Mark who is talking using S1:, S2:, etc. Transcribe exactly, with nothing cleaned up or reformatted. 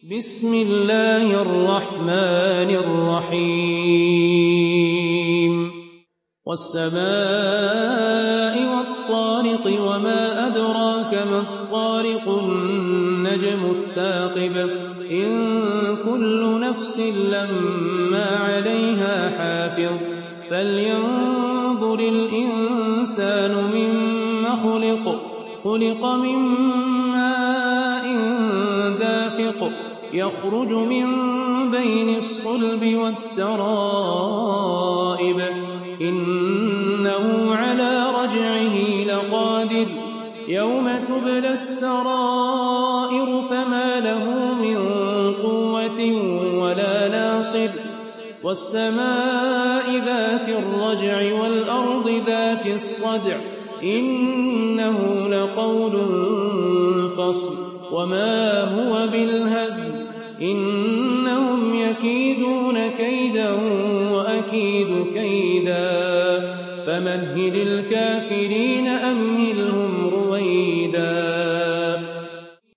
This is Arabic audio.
S1: بسم الله الرحمن الرحيم والسماء والطارق وما أدراك ما الطارق النجم الثاقب إن كل نفس لما عليها حافظ فلينظر الإنسان مما خلق خلق من ماء دافق يخرج من بين الصلب والترائب إنه على رجعه لقادر يوم تبلى السرائر فما له من قوة ولا ناصر والسماء ذات الرجع والأرض ذات الصدع إنه لقول فصل وما هو بالهزل إنهم يكيدون كيدا وأكيد كيدا فمهل الكافرين أمهلهم